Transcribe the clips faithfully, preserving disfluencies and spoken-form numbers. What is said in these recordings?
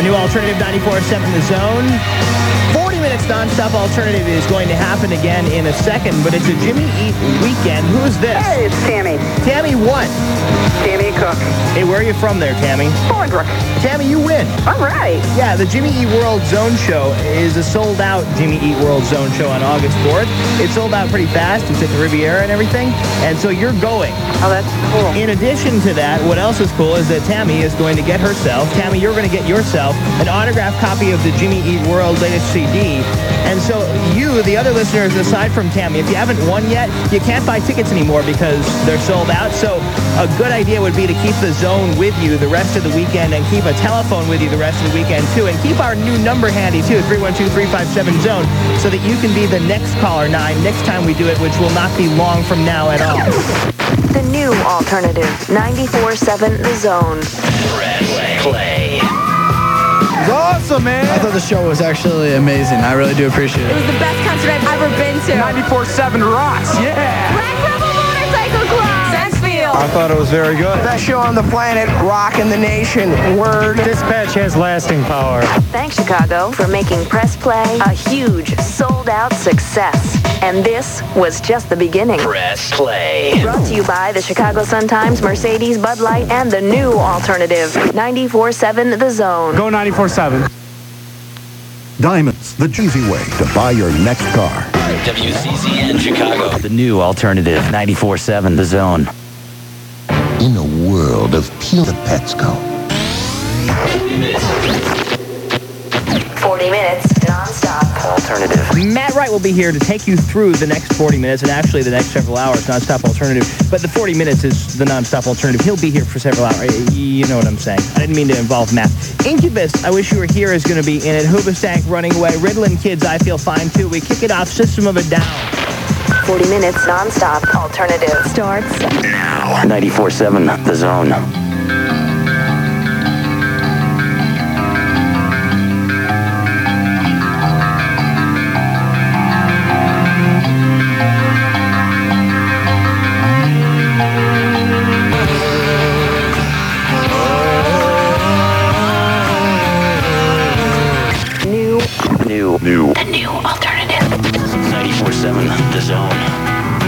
the new alternative ninety-four point seven The Zone. forty minutes non-stop alternative is going to happen again in a second, but it's a Jimmy Eat weekend. Who's this? Hey, it's Tammy. Tammy what? Tammy Cook. Hey, where are you from there, Tammy? Bolingbrook. Tammy, you win. All right. Yeah, the Jimmy Eat World Zone Show is a sold-out Jimmy Eat World Zone Show on August fourth. It sold out pretty fast. It's at the Riviera and everything, and so you're going. Oh, that's cool. In addition to that, what else is cool is that Tammy is going to get herself, Tammy, you're going to get yourself an autographed copy of the Jimmy Eat World latest C D. And so you, the other listeners, aside from Tammy, if you haven't won yet, you can't buy tickets anymore because they're sold out. So a good idea would be to keep the Zone with you the rest of the weekend and keep a telephone with you the rest of the weekend, too. And keep our new number handy, too, three one two, three five seven, zone, so that you can be the next caller nine next time we do it, which will not be long from now at all. The new alternative, ninety-four point seven The Zone. Press play. It was awesome, man. I thought the show was actually amazing. I really do appreciate It it. was the best concert I've ever been to. ninety-four point seven rocks, yeah. Black Rebel Motorcycle Club. Sensfield. I thought it was very good. Best show on the planet, rocking the nation. Word. Dispatch has lasting power. Thanks, Chicago, for making Press Play a huge, sold-out success. And this was just the beginning. Press play. Brought to you by the Chicago Sun-Times, Mercedes, Bud Light, and the new alternative, ninety-four point seven The Zone. Go ninety-four point seven. Diamonds, the easy way to buy your next car. W C Z N Chicago. The new alternative, ninety-four point seven The Zone. In a world of pure Petsco. forty minutes, non-stop. Alternative. Matt Wright will be here to take you through the next forty minutes, and actually the next several hours, non-stop alternative. But the forty minutes is the non-stop alternative. He'll be here for several hours. You know what I'm saying. I didn't mean to involve Matt. Incubus, I Wish You Were Here is going to be in it. Hoobastank, Running Away. Ritalin Kids, I Feel Fine Too. We kick it off, System of a Down. forty minutes, non-stop alternative starts Now. ninety-four point seven The Zone. new, New. New. the new alternative. ninety-four point seven The Zone.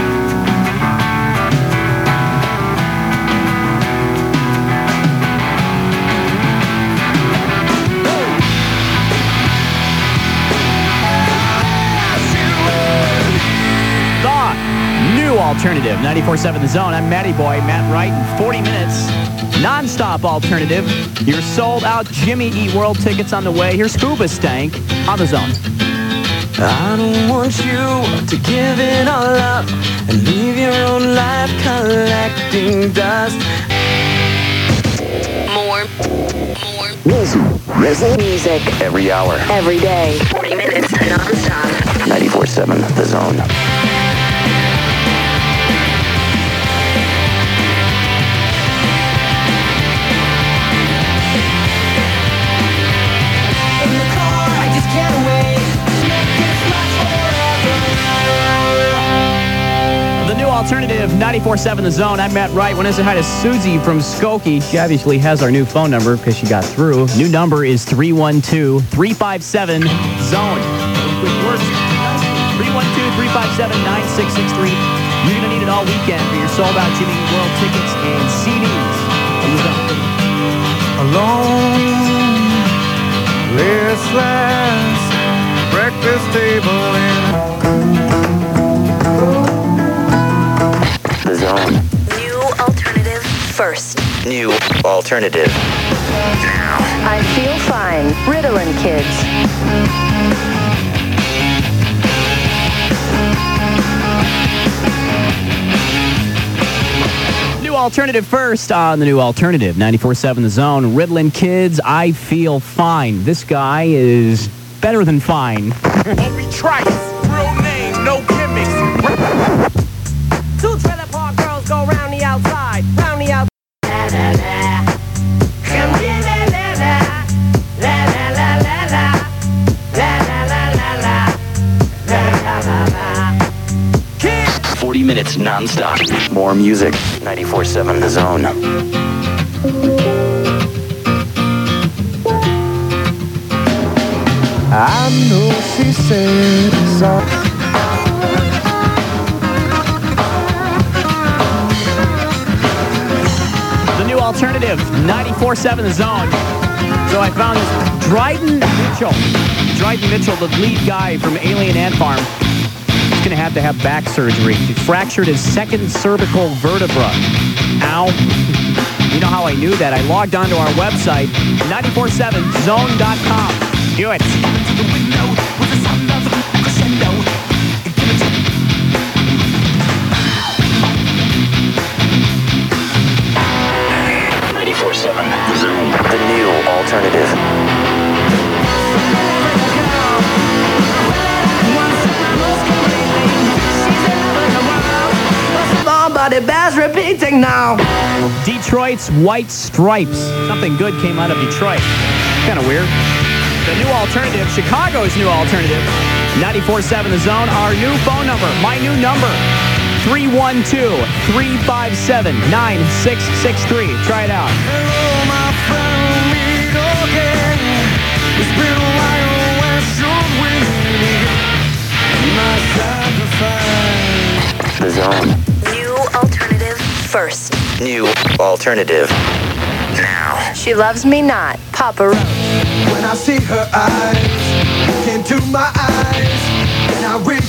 New alternative, ninety-four point seven The Zone. I'm Matty Boy, Matt Wright, in forty minutes. Non-stop alternative. Your sold-out Jimmy Eat World tickets on the way. Here's Hoobastank on The Zone. I don't want you to give it all up and leave your own life collecting dust. More, more Music. music Every hour. every day. forty minutes, non-stop. ninety-four point seven The Zone. The new alternative, ninety-four point seven The Zone. I'm Matt Wright. Want to say hi to Susie from Skokie. She obviously has our new phone number because she got through. New number is three one two, three five seven, zone. Quick words. three one two, three five seven, nine six six three. You're going to need it all weekend for your sold-out Jimmy Eat World tickets and C Ds. Alone, restless, breakfast table in. The Zone. New alternative first. New alternative. Now. I Feel Fine. Ritalin Kids. New alternative first on the new alternative, ninety-four point seven The Zone. Ritalin Kids, I Feel Fine. This guy is better than fine. Obi Trice, real name, no gimmicks. Two trailer park girls go round the outside, round the outside. La la la. Come here, la la la. La la la la la. La la la la la. La la la la. forty minutes non-stop. More music. ninety-four point seven The Zone. I know she said so. The new alternative, ninety-four point seven The Zone. So I found this Dryden Mitchell. Dryden Mitchell, the lead guy from Alien Ant Farm. He's going to have to have back surgery. He fractured his second cervical vertebra. Ow. You know how I knew that? I logged onto our website, ninety-four seven zone dot com. Do it. ninety-four point seven The Zone. The new alternative. Somebody bears repeating now. Detroit's White Stripes. Something good came out of Detroit. Kind of weird. The new alternative, Chicago's new alternative, ninety-four point seven The Zone. Our new phone number, my new number, three one two, three five seven, nine six six three. Try it out. Hello, my friend, meet again. It's been a while, where should we meet? My sacrifice. The Zone. New alternative first. New alternative. Now. She loves me not. Papa Roach. When I see her eyes, look into my eyes, and I reach